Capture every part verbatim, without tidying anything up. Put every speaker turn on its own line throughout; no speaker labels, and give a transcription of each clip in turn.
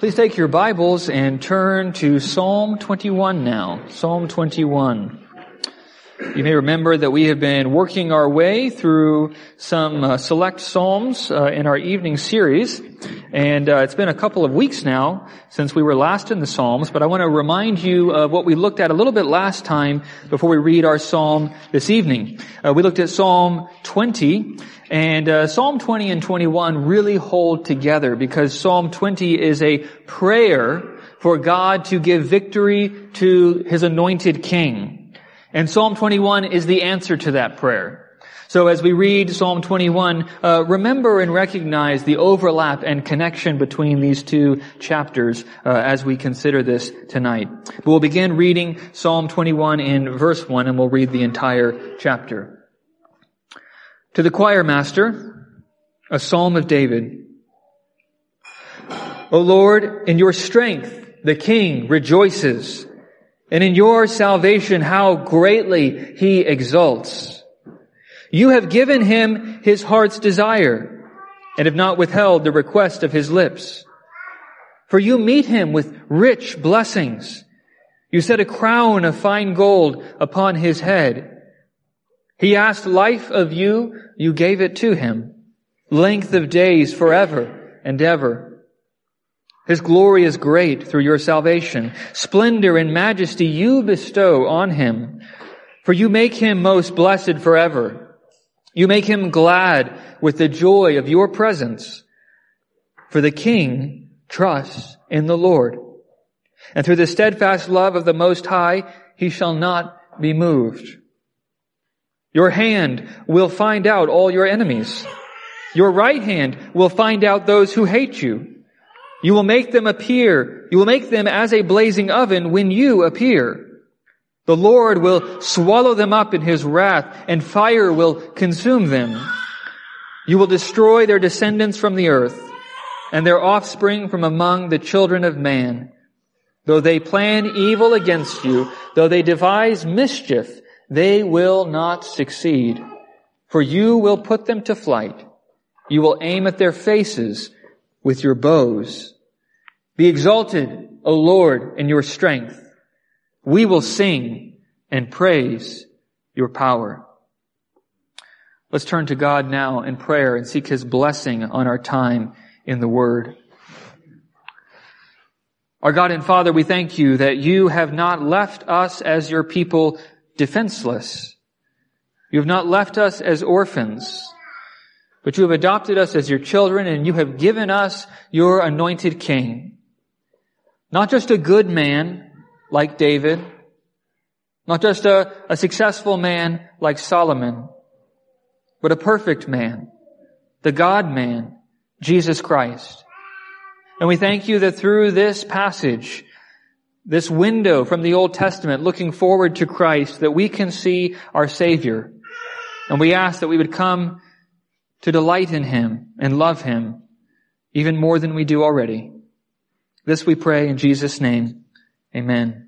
Please take your Bibles and turn to Psalm twenty-one now. Psalm twenty-one. You may remember that we have been working our way through some uh, select psalms uh, in our evening series, and uh, it's been a couple of weeks now since we were last in the Psalms, but I want to remind you of what we looked at a little bit last time before we read our psalm this evening. Uh, we looked at Psalm twenty, and uh, Psalm twenty and twenty-one really hold together because Psalm twenty is a prayer for God to give victory to His anointed king. And Psalm twenty-one is the answer to that prayer. So as we read Psalm twenty-one, uh, remember and recognize the overlap and connection between these two chapters uh, as we consider this tonight. But we'll begin reading Psalm twenty-one in verse one, and we'll read the entire chapter. To the choir master, a psalm of David. O Lord, in your strength the king rejoices, and in your salvation how greatly he exults. You have given him his heart's desire, and have not withheld the request of his lips. For you meet him with rich blessings. You set a crown of fine gold upon his head. He asked life of you, you gave it to him, length of days forever and ever. His glory is great through your salvation. Splendor and majesty you bestow on him. For you make him most blessed forever. You make him glad with the joy of your presence. For the king trusts in the Lord. And through the steadfast love of the Most High, he shall not be moved. Your hand will find out all your enemies. Your right hand will find out those who hate you. You will make them appear, you will make them as a blazing oven when you appear. The Lord will swallow them up in his wrath, and fire will consume them. You will destroy their descendants from the earth, and their offspring from among the children of man. Though they plan evil against you, though they devise mischief, they will not succeed. For you will put them to flight. You will aim at their faces with your bows. Be exalted, O Lord, in your strength. We will sing and praise your power. Let's turn to God now in prayer and seek his blessing on our time in the Word. Our God and Father, we thank you that you have not left us as your people defenseless. You have not left us as orphans, but you have adopted us as your children, and you have given us your anointed king. Not just a good man like David, not just a, a successful man like Solomon, but a perfect man, the God-man, Jesus Christ. And we thank you that through this passage, this window from the Old Testament looking forward to Christ, that we can see our Savior. And we ask that we would come to delight in him and love him even more than we do already. This we pray in Jesus' name. Amen.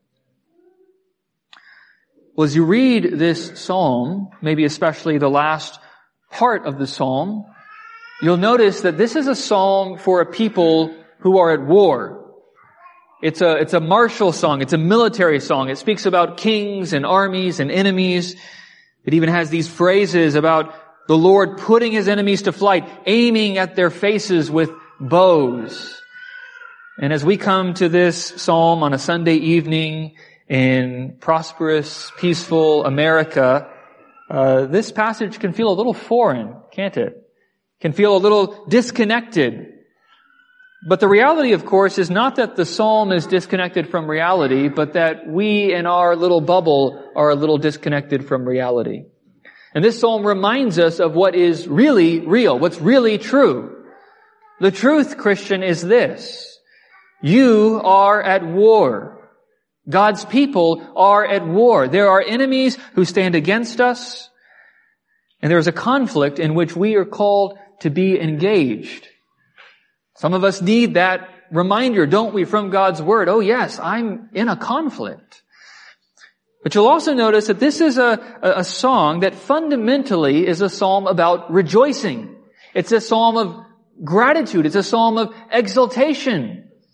Well, as you read this psalm, maybe especially the last part of the psalm, you'll notice that this is a psalm for a people who are at war. It's a, it's a martial song. It's a military song. It speaks about kings and armies and enemies. It even has these phrases about the Lord putting his enemies to flight, aiming at their faces with bows. And as we come to this psalm on a Sunday evening in prosperous, peaceful America, uh, this passage can feel a little foreign, can't it? Can feel a little disconnected. But the reality, of course, is not that the psalm is disconnected from reality, but that we in our little bubble are a little disconnected from reality. And this psalm reminds us of what is really real, what's really true. The truth, Christian, is this. You are at war. God's people are at war. There are enemies who stand against us, and there is a conflict in which we are called to be engaged. Some of us need that reminder, don't we, from God's Word? Oh yes, I'm in a conflict. But you'll also notice that this is a, a song that fundamentally is a psalm about rejoicing. It's a psalm of gratitude. It's a psalm of exultation.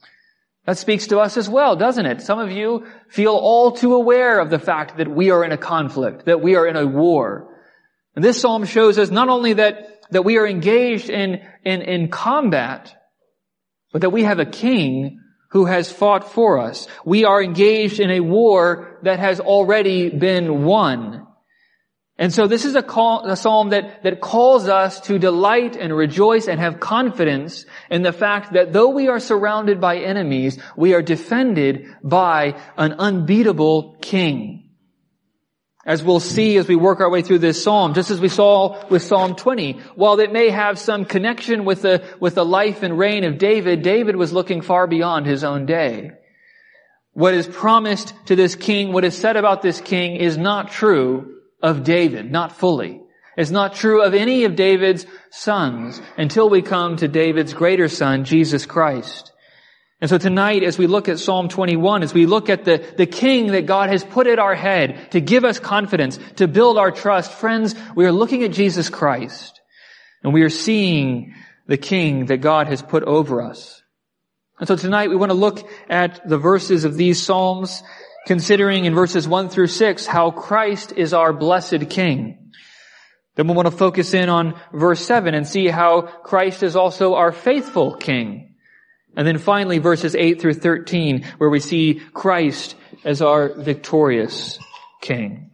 That speaks to us as well, doesn't it? Some of you feel all too aware of the fact that we are in a conflict, that we are in a war. And this psalm shows us not only that, that we are engaged in, in, in combat, but that we have a king who has fought for us. We are engaged in a war that has already been won. And so this is a, call, a psalm that, that calls us to delight and rejoice and have confidence in the fact that though we are surrounded by enemies, we are defended by an unbeatable king. As we'll see as we work our way through this psalm, just as we saw with Psalm twenty, while it may have some connection with the, with the life and reign of David, David was looking far beyond his own day. What is promised to this king, what is said about this king is not true of David, not fully. It's not true of any of David's sons until we come to David's greater son, Jesus Christ. And so tonight, as we look at Psalm twenty-one, as we look at the, the king that God has put at our head to give us confidence, to build our trust, friends, we are looking at Jesus Christ. And we are seeing the king that God has put over us. And so tonight we want to look at the verses of these psalms, considering in verses one through six how Christ is our blessed king. Then we want to focus in on verse seven and see how Christ is also our faithful king. And then finally verses eight through thirteen, where we see Christ as our victorious king.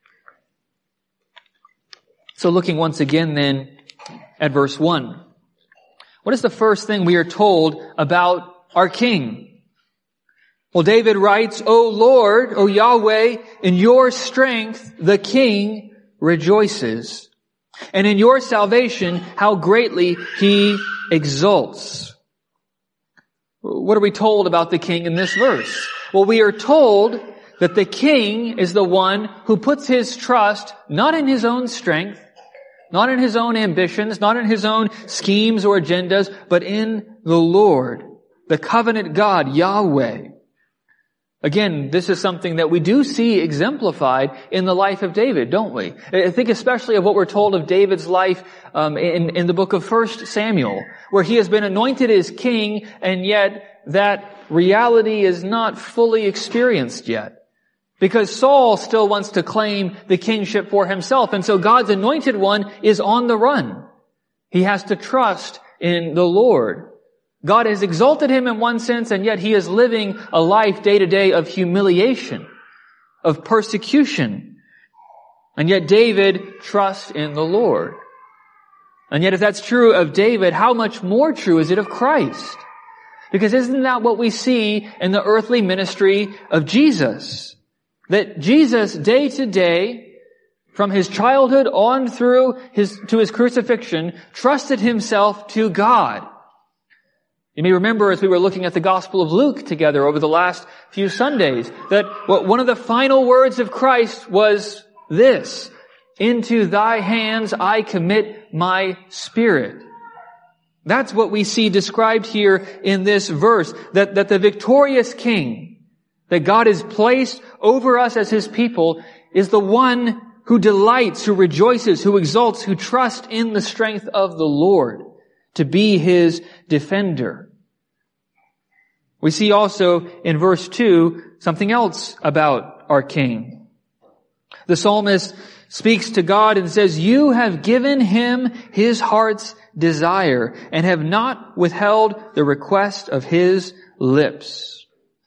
So looking once again then at verse one. What is the first thing we are told about our king? Well, David writes, O Lord, O Yahweh, in your strength the king rejoices. And in your salvation, how greatly he exults. What are we told about the king in this verse? Well, we are told that the king is the one who puts his trust not in his own strength, not in his own ambitions, not in his own schemes or agendas, but in the Lord, the covenant God, Yahweh. Again, this is something that we do see exemplified in the life of David, don't we? I think especially of what we're told of David's life um, in, in the book of First Samuel, where he has been anointed as king, and yet that reality is not fully experienced yet. Because Saul still wants to claim the kingship for himself, and so God's anointed one is on the run. He has to trust in the Lord. God has exalted him in one sense, and yet he is living a life day to day of humiliation, of persecution. And yet David trusts in the Lord. And yet if that's true of David, how much more true is it of Christ? Because isn't that what we see in the earthly ministry of Jesus? That Jesus, day to day, from his childhood on through his, to his crucifixion, trusted himself to God. You may remember as we were looking at the Gospel of Luke together over the last few Sundays, that one of the final words of Christ was this, into thy hands I commit my spirit. That's what we see described here in this verse, that, that the victorious king that God has placed over us as his people is the one who delights, who rejoices, who exults, who trusts in the strength of the Lord to be his defender. We see also in verse two something else about our king. The psalmist speaks to God and says, you have given him his heart's desire and have not withheld the request of his lips.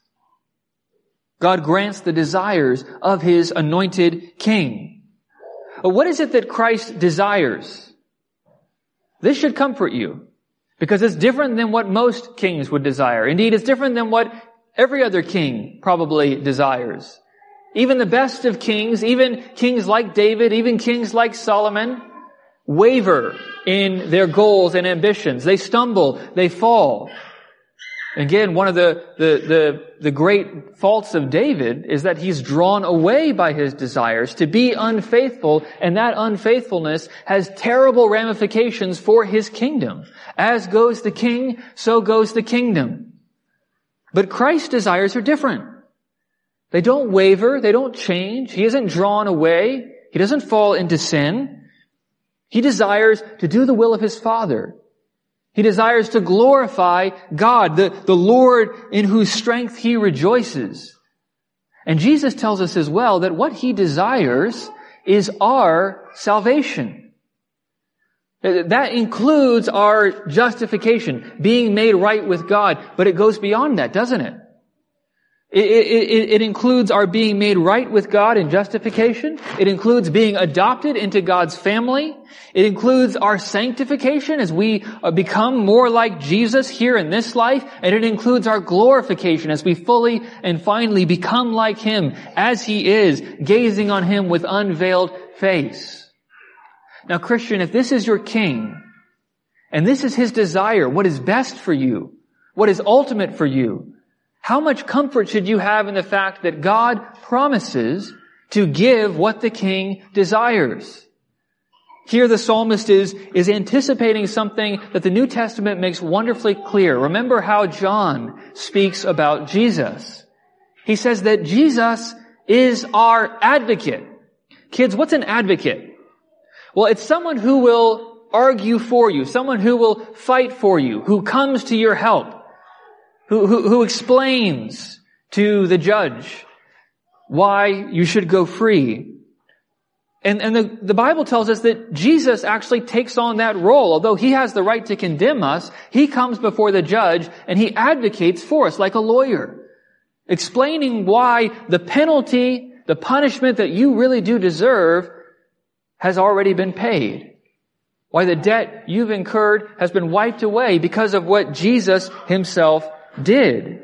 God grants the desires of his anointed king. What is it that Christ desires? This should comfort you, because it's different than what most kings would desire. Indeed, it's different than what every other king probably desires. Even the best of kings, even kings like David, even kings like Solomon, waver in their goals and ambitions. They stumble, they fall. Again, one of the, the, the, the great faults of David is that he's drawn away by his desires to be unfaithful, and that unfaithfulness has terrible ramifications for his kingdom. As goes the king, so goes the kingdom. But Christ's desires are different. They don't waver, they don't change. He isn't drawn away. He doesn't fall into sin. He desires to do the will of his Father. He desires to glorify God, the, the Lord in whose strength he rejoices. And Jesus tells us as well that what he desires is our salvation. That includes our justification, being made right with God, but it goes beyond that, doesn't it? It, it, it includes our being made right with God in justification. It includes being adopted into God's family. It includes our sanctification as we become more like Jesus here in this life. And it includes our glorification as we fully and finally become like Him as He is, gazing on Him with unveiled face. Now, Christian, if this is your King, and this is His desire, what is best for you, what is ultimate for you, how much comfort should you have in the fact that God promises to give what the King desires? Here the psalmist is, is anticipating something that the New Testament makes wonderfully clear. Remember how John speaks about Jesus. He says that Jesus is our advocate. Kids, what's an advocate? Well, it's someone who will argue for you, someone who will fight for you, who comes to your help. Who, who, who explains to the judge why you should go free. And, and the, the Bible tells us that Jesus actually takes on that role. Although He has the right to condemn us, He comes before the judge and He advocates for us like a lawyer, explaining why the penalty, the punishment that you really do deserve has already been paid. Why the debt you've incurred has been wiped away because of what Jesus Himself did.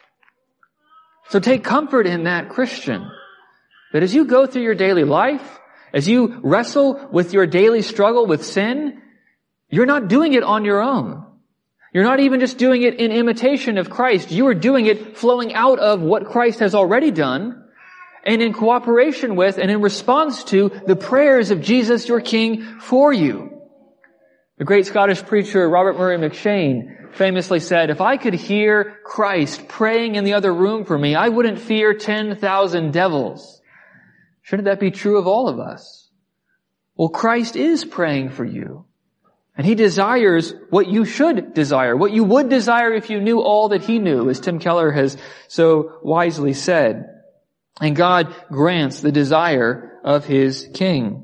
So take comfort in that, Christian, that as you go through your daily life, as you wrestle with your daily struggle with sin, you're not doing it on your own. You're not even just doing it in imitation of Christ. You are doing it flowing out of what Christ has already done and in cooperation with and in response to the prayers of Jesus, your King, for you. The great Scottish preacher Robert Murray McCheyne famously said, "If I could hear Christ praying in the other room for me, I wouldn't fear ten thousand devils." Shouldn't that be true of all of us? Well, Christ is praying for you. And He desires what you should desire, what you would desire if you knew all that He knew, as Tim Keller has so wisely said. And God grants the desire of His King.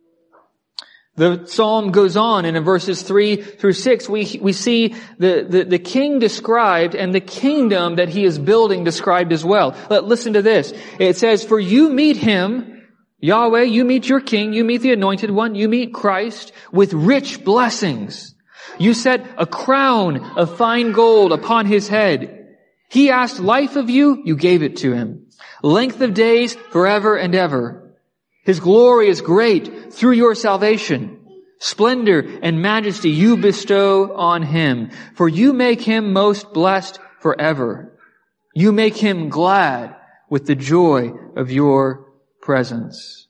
The psalm goes on, and in verses three through six, we, we see the, the, the king described and the kingdom that he is building described as well. Let, listen to this. It says, "For you meet Him," Yahweh, you meet your King, you meet the Anointed One, you meet Christ with rich blessings. You set a crown of fine gold upon His head. He asked life of you, you gave it to Him. Length of days forever and ever. His glory is great through your salvation. Splendor and majesty you bestow on Him. For you make Him most blessed forever. You make Him glad with the joy of your presence.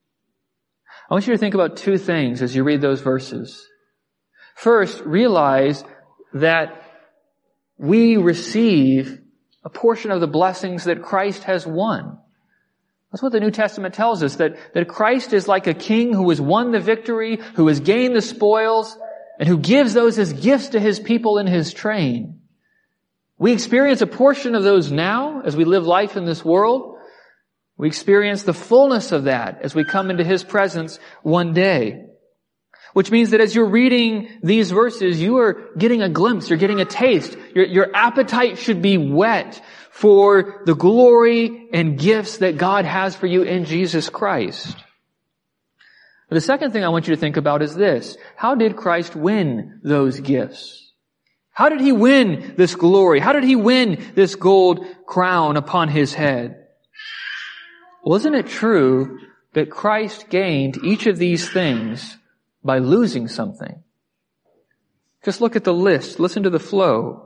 I want you to think about two things as you read those verses. First, realize that we receive a portion of the blessings that Christ has won. That's what the New Testament tells us, that, that Christ is like a king who has won the victory, who has gained the spoils, and who gives those as gifts to His people in His train. We experience a portion of those now as we live life in this world. We experience the fullness of that as we come into His presence one day. Which means that as you're reading these verses, you are getting a glimpse, you're getting a taste. Your, your appetite should be whet for the glory and gifts that God has for you in Jesus Christ. But the second thing I want you to think about is this. How did Christ win those gifts? How did He win this glory? How did He win this gold crown upon His head? Well, isn't it true that Christ gained each of these things by losing something? Just look at the list. Listen to the flow.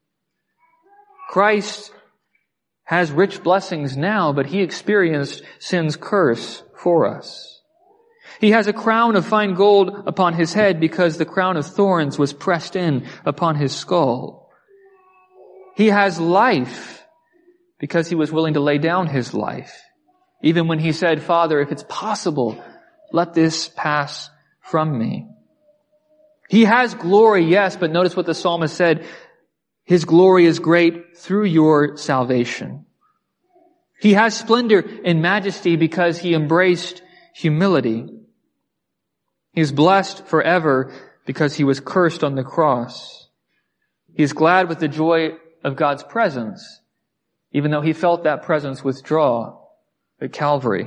Christ has rich blessings now, but He experienced sin's curse for us. He has a crown of fine gold upon His head because the crown of thorns was pressed in upon His skull. He has life because He was willing to lay down His life. Even when He said, "Father, if it's possible, let this pass from me." He has glory, yes, but notice what the psalmist said. His glory is great through your salvation. He has splendor and majesty because he embraced humility. He is blessed forever because he was cursed on the cross. He is glad with the joy of God's presence, even though he felt that presence withdraw at Calvary.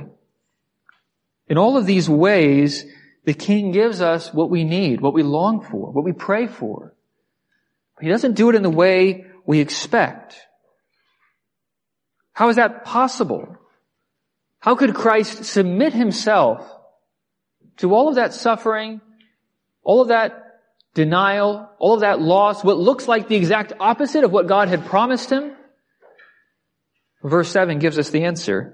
In all of these ways, the King gives us what we need, what we long for, what we pray for. He doesn't do it in the way we expect. How is that possible? How could Christ submit himself to all of that suffering, all of that denial, all of that loss, what looks like the exact opposite of what God had promised him? Verse seven gives us the answer.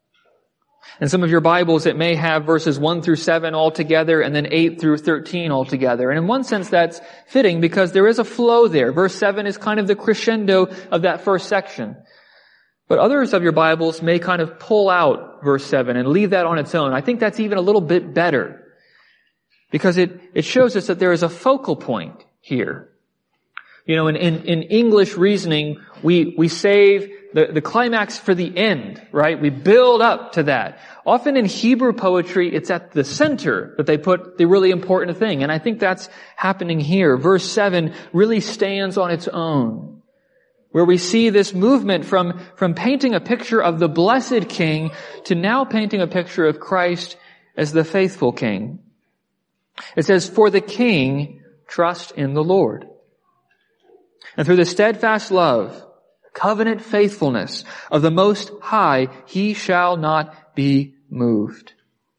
In some of your Bibles, it may have verses one through seven all together and then eight through thirteen all together. And in one sense, that's fitting because there is a flow there. Verse seven is kind of the crescendo of that first section. But others of your Bibles may kind of pull out verse seven and leave that on its own. I think that's even a little bit better because it, it shows us that there is a focal point here. You know, in, in, in English reasoning, we, we save the, the climax for the end, right? We build up to that. Often in Hebrew poetry, it's at the center that they put the really important thing. And I think that's happening here. Verse seven really stands on its own, where we see this movement from, from painting a picture of the blessed King to now painting a picture of Christ as the faithful King. It says, "For the King trust in the Lord. And through the steadfast love, covenant faithfulness of the Most High, he shall not be moved."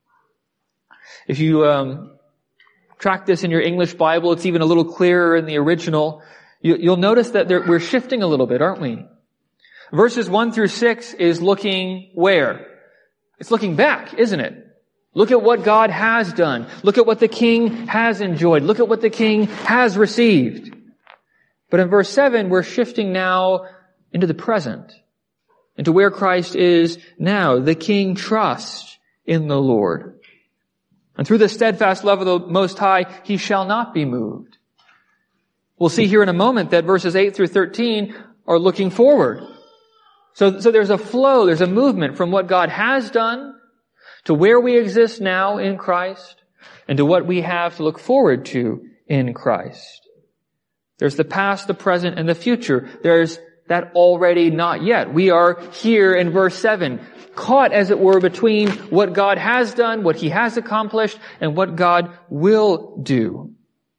If you um, track this in your English Bible, it's even a little clearer in the original. You, you'll notice that there, we're shifting a little bit, aren't we? Verses one through six is looking where? It's looking back, isn't it? Look at what God has done. Look at what the King has enjoyed. Look at what the King has received. But in verse seven, we're shifting now into the present, into where Christ is now. The King trusts in the Lord. And through the steadfast love of the Most High, he shall not be moved. We'll see here in a moment that verses eight through thirteen are looking forward. So, so there's a flow, there's a movement from what God has done to where we exist now in Christ and to what we have to look forward to in Christ. There's the past, the present, and the future. There's that already not yet. We are here in verse seven, caught as it were between what God has done, what he has accomplished, and what God will do.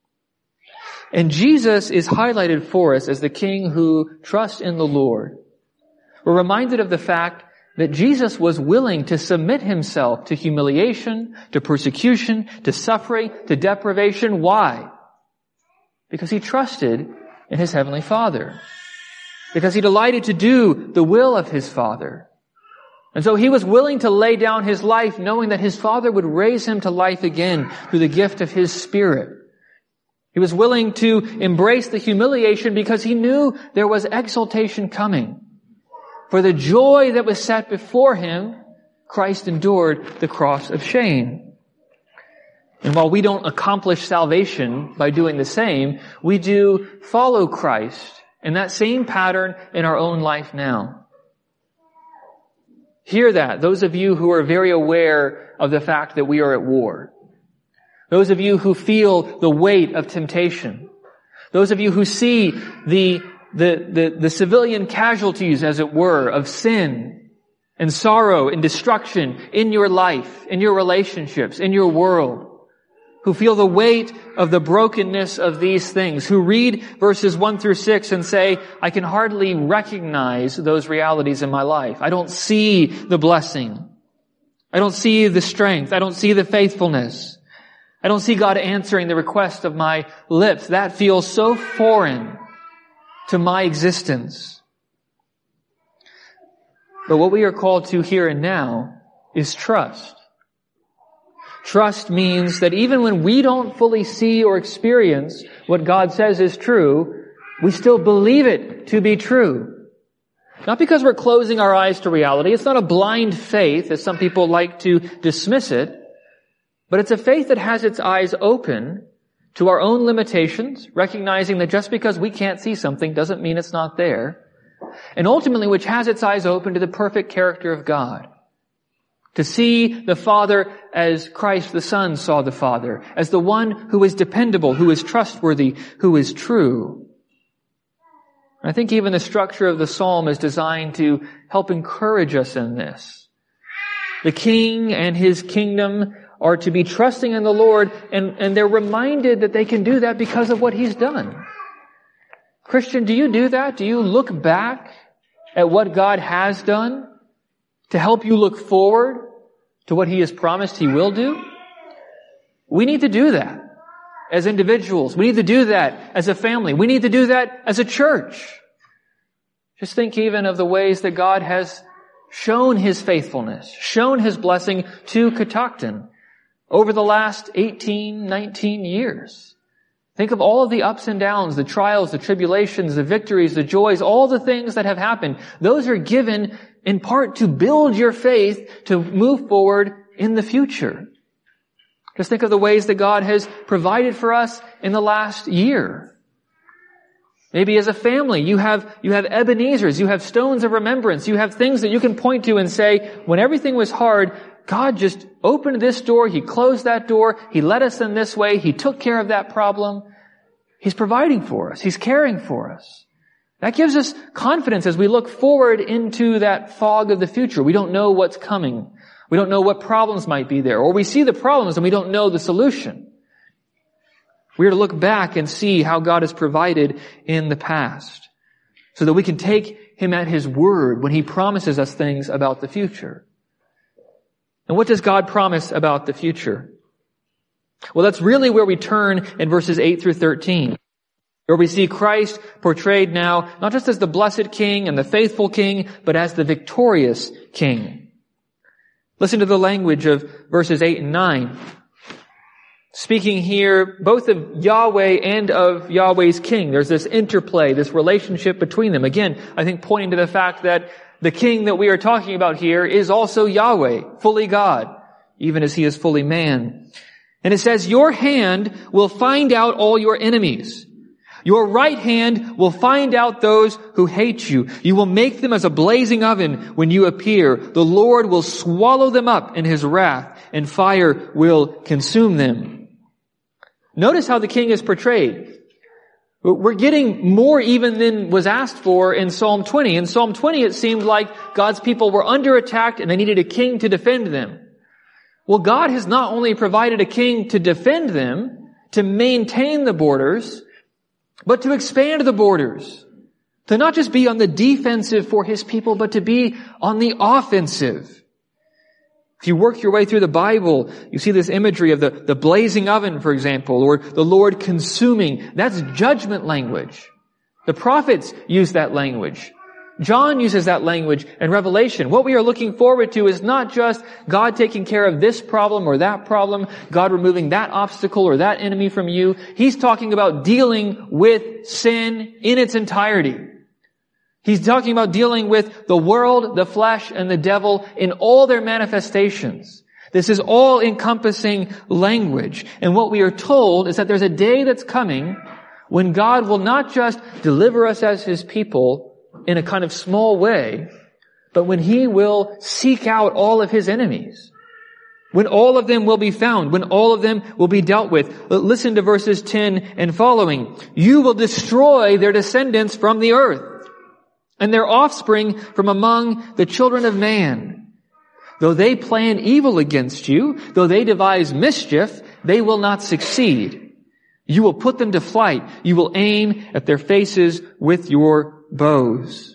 And Jesus is highlighted for us as the King who trusts in the Lord. We're reminded of the fact that Jesus was willing to submit himself to humiliation, to persecution, to suffering, to deprivation. Why? Because he trusted in his heavenly Father. Because he delighted to do the will of his Father. And so he was willing to lay down his life knowing that his Father would raise him to life again through the gift of his Spirit. He was willing to embrace the humiliation because he knew there was exaltation coming. For the joy that was set before him, Christ endured the cross of shame. And while we don't accomplish salvation by doing the same, we do follow Christ in that same pattern in our own life now. Hear that, those of you who are very aware of the fact that we are at war. Those of you who feel the weight of temptation. Those of you who see the, the, the, the civilian casualties, as it were, of sin and sorrow and destruction in your life, in your relationships, in your world. Who feel the weight of the brokenness of these things, who read verses one through six and say, I can hardly recognize those realities in my life. I don't see the blessing. I don't see the strength. I don't see the faithfulness. I don't see God answering the request of my lips. That feels so foreign to my existence. But what we are called to here and now is trust. Trust means that even when we don't fully see or experience what God says is true, we still believe it to be true. Not because we're closing our eyes to reality. It's not a blind faith, as some people like to dismiss it, but it's a faith that has its eyes open to our own limitations, recognizing that just because we can't see something doesn't mean it's not there, and ultimately which has its eyes open to the perfect character of God. To see the Father as Christ the Son saw the Father, as the one who is dependable, who is trustworthy, who is true. I think even the structure of the psalm is designed to help encourage us in this. The king and his kingdom are to be trusting in the Lord, and, and they're reminded that they can do that because of what he's done. Christian, do you do that? Do you look back at what God has done to help you look forward to what he has promised he will do? We need to do that as individuals. We need to do that as a family. We need to do that as a church. Just think even of the ways that God has shown his faithfulness, shown his blessing to Catoctin over the last eighteen, nineteen years. Think of all of the ups and downs, the trials, the tribulations, the victories, the joys, all the things that have happened. Those are given in part to build your faith to move forward in the future. Just think of the ways that God has provided for us in the last year. Maybe as a family, you have, you have Ebenezer's, you have stones of remembrance, you have things that you can point to and say, when everything was hard, God just opened this door, He closed that door, He led us in this way, He took care of that problem. He's providing for us, He's caring for us. That gives us confidence as we look forward into that fog of the future. We don't know what's coming. We don't know what problems might be there. Or we see the problems and we don't know the solution. We are to look back and see how God has provided in the past, so that we can take Him at His word when He promises us things about the future. And what does God promise about the future? Well, that's really where we turn in verses eight through thirteen. Where we see Christ portrayed now, not just as the blessed King and the faithful King, but as the victorious King. Listen to the language of verses eight and nine. Speaking here both of Yahweh and of Yahweh's King. There's this interplay, this relationship between them. Again, I think pointing to the fact that the King that we are talking about here is also Yahweh, fully God, even as He is fully man. And it says, your hand will find out all your enemies. Your right hand will find out those who hate you. You will make them as a blazing oven when you appear. The Lord will swallow them up in His wrath, and fire will consume them. Notice how the king is portrayed. We're getting more even than was asked for in Psalm twenty. In Psalm twenty, it seemed like God's people were under attack and they needed a king to defend them. Well, God has not only provided a king to defend them, to maintain the borders, but to expand the borders, to not just be on the defensive for His people, but to be on the offensive. If you work your way through the Bible, you see this imagery of the, the blazing oven, for example, or the Lord consuming. That's judgment language. The prophets use that language. John uses that language in Revelation. What we are looking forward to is not just God taking care of this problem or that problem, God removing that obstacle or that enemy from you. He's talking about dealing with sin in its entirety. He's talking about dealing with the world, the flesh, and the devil in all their manifestations. This is all-encompassing language. And what we are told is that there's a day that's coming when God will not just deliver us as His people in a kind of small way, but when He will seek out all of His enemies. When all of them will be found, when all of them will be dealt with. Listen to verses ten and following. You will destroy their descendants from the earth, and their offspring from among the children of man. Though they plan evil against you, though they devise mischief, they will not succeed. You will put them to flight. You will aim at their faces with your bows.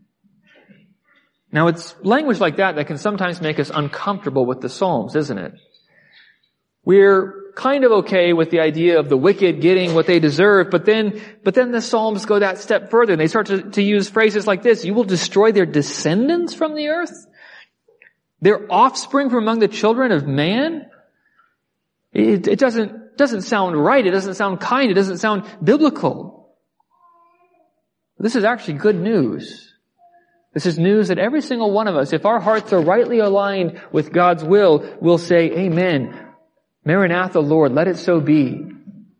Now, it's language like that that can sometimes make us uncomfortable with the Psalms, isn't it? We're kind of okay with the idea of the wicked getting what they deserve, but then, but then the Psalms go that step further and they start to, to use phrases like this. You will destroy their descendants from the earth? Their offspring from among the children of man? It, it doesn't, doesn't sound right. It doesn't sound kind. It doesn't sound biblical. This is actually good news. This is news that every single one of us, if our hearts are rightly aligned with God's will, will say, Amen. Maranatha, Lord, let it so be.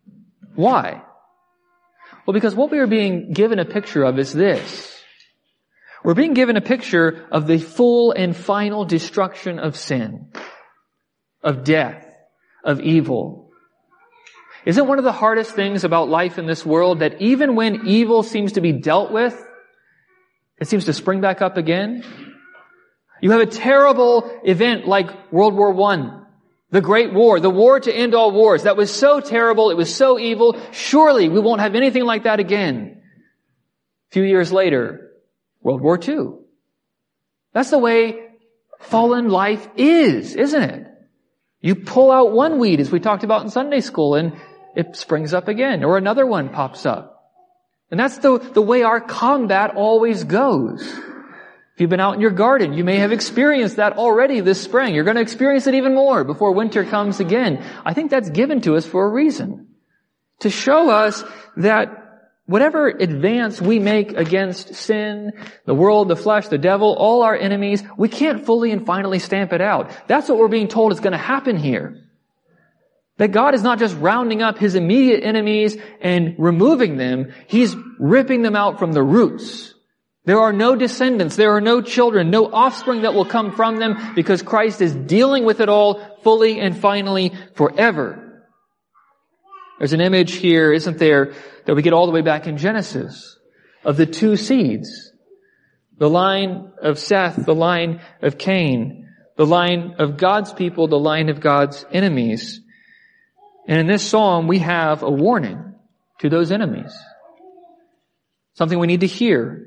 Why? Well, because what we are being given a picture of is this. We're being given a picture of the full and final destruction of sin, of death, of evil. Isn't one of the hardest things about life in this world that even when evil seems to be dealt with, it seems to spring back up again? You have a terrible event like World War One, the Great War, the war to end all wars. That was so terrible, it was so evil. Surely we won't have anything like that again. A few years later, World War Two. That's the way fallen life is, isn't it? You pull out one weed, as we talked about in Sunday school, and it springs up again, or another one pops up. And that's the, the way our combat always goes. If you've been out in your garden, you may have experienced that already this spring. You're going to experience it even more before winter comes again. I think that's given to us for a reason. To show us that whatever advance we make against sin, the world, the flesh, the devil, all our enemies, we can't fully and finally stamp it out. That's what we're being told is going to happen here. That God is not just rounding up His immediate enemies and removing them. He's ripping them out from the roots. There are no descendants. There are no children, no offspring that will come from them because Christ is dealing with it all fully and finally forever. There's an image here, isn't there, that we get all the way back in Genesis of the two seeds. The line of Seth, the line of Cain, the line of God's people, the line of God's enemies. And in this psalm, we have a warning to those enemies. Something we need to hear.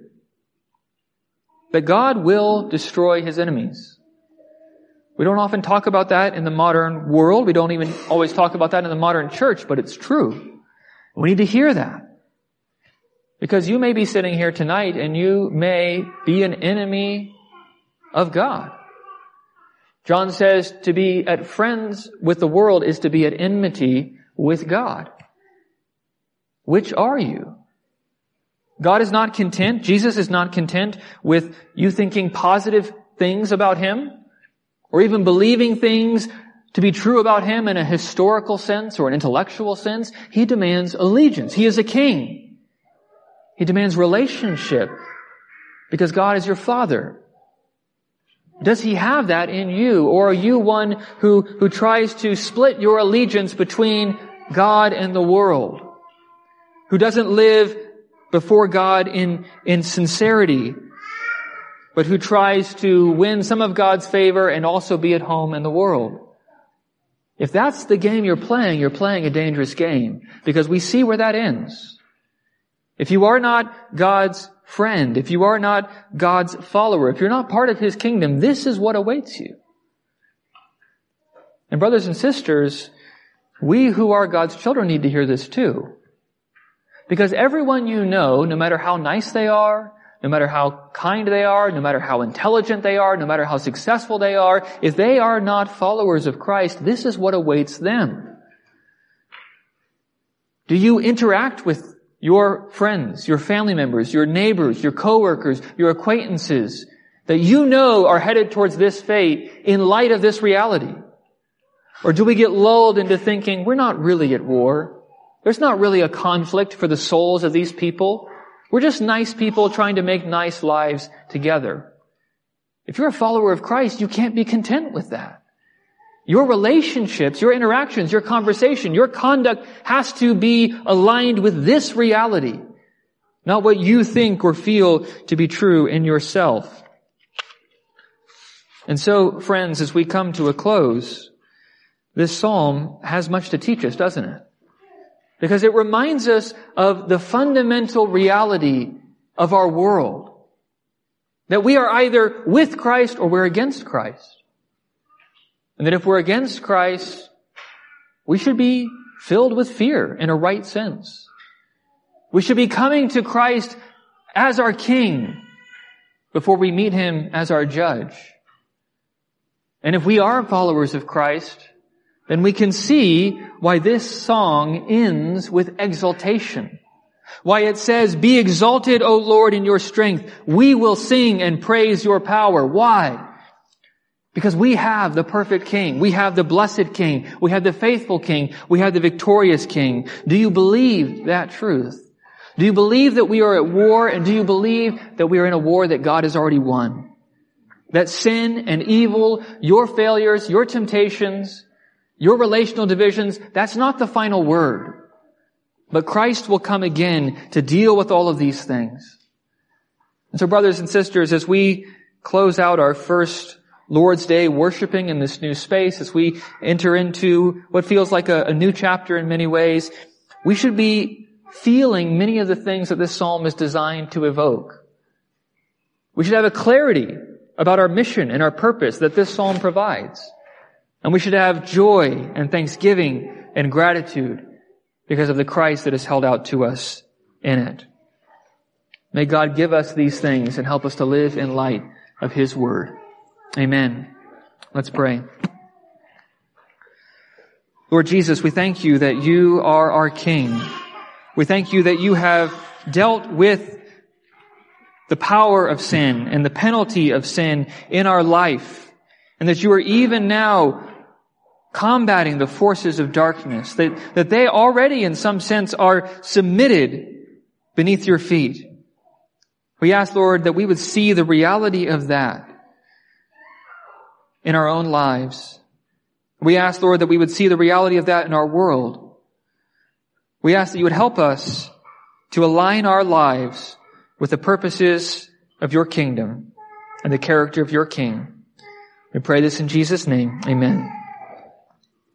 That God will destroy His enemies. We don't often talk about that in the modern world. We don't even always talk about that in the modern church, but it's true. We need to hear that. Because you may be sitting here tonight and you may be an enemy of God. John says to be at friends with the world is to be at enmity with God. Which are you? God is not content. Jesus is not content with you thinking positive things about Him, or even believing things to be true about Him in a historical sense or an intellectual sense. He demands allegiance. He is a king. He demands relationship because God is your Father. Does He have that in you? Or are you one who, who tries to split your allegiance between God and the world? Who doesn't live before God in, in sincerity, but who tries to win some of God's favor and also be at home in the world? If that's the game you're playing, you're playing a dangerous game, because we see where that ends. If you are not God's friend, if you are not God's follower, if you're not part of His kingdom, this is what awaits you. And brothers and sisters, we who are God's children need to hear this too. Because everyone you know, no matter how nice they are, no matter how kind they are, no matter how intelligent they are, no matter how successful they are, if they are not followers of Christ, this is what awaits them. Do you interact with your friends, your family members, your neighbors, your coworkers, your acquaintances that you know are headed towards this fate in light of this reality? Or do we get lulled into thinking, we're not really at war. There's not really a conflict for the souls of these people. We're just nice people trying to make nice lives together. If you're a follower of Christ, you can't be content with that. Your relationships, your interactions, your conversation, your conduct has to be aligned with this reality, not what you think or feel to be true in yourself. And so, friends, as we come to a close, this psalm has much to teach us, doesn't it? Because it reminds us of the fundamental reality of our world. That we are either with Christ or we're against Christ. And that if we're against Christ, we should be filled with fear in a right sense. We should be coming to Christ as our King before we meet Him as our judge. And if we are followers of Christ, then we can see why this song ends with exaltation. Why it says, "Be exalted, O Lord, in your strength. We will sing and praise your power." Why? Because we have the perfect King. We have the blessed King. We have the faithful King. We have the victorious King. Do you believe that truth? Do you believe that we are at war? And do you believe that we are in a war that God has already won? That sin and evil, your failures, your temptations, your relational divisions, that's not the final word. But Christ will come again to deal with all of these things. And so, brothers and sisters, as we close out our first Lord's Day worshiping in this new space, as we enter into what feels like a, a new chapter in many ways, we should be feeling many of the things that this psalm is designed to evoke. We should have a clarity about our mission and our purpose that this psalm provides. And we should have joy and thanksgiving and gratitude because of the Christ that is held out to us in it. May God give us these things and help us to live in light of His Word. Amen. Let's pray. Lord Jesus, we thank you that you are our King. We thank you that you have dealt with the power of sin and the penalty of sin in our life, and that you are even now combating the forces of darkness, that, that they already in some sense are submitted beneath your feet. We ask, Lord, that we would see the reality of that in our own lives. We ask, Lord, that we would see the reality of that in our world. We ask that you would help us to align our lives with the purposes of your kingdom and the character of your King. We pray this in Jesus' name. Amen.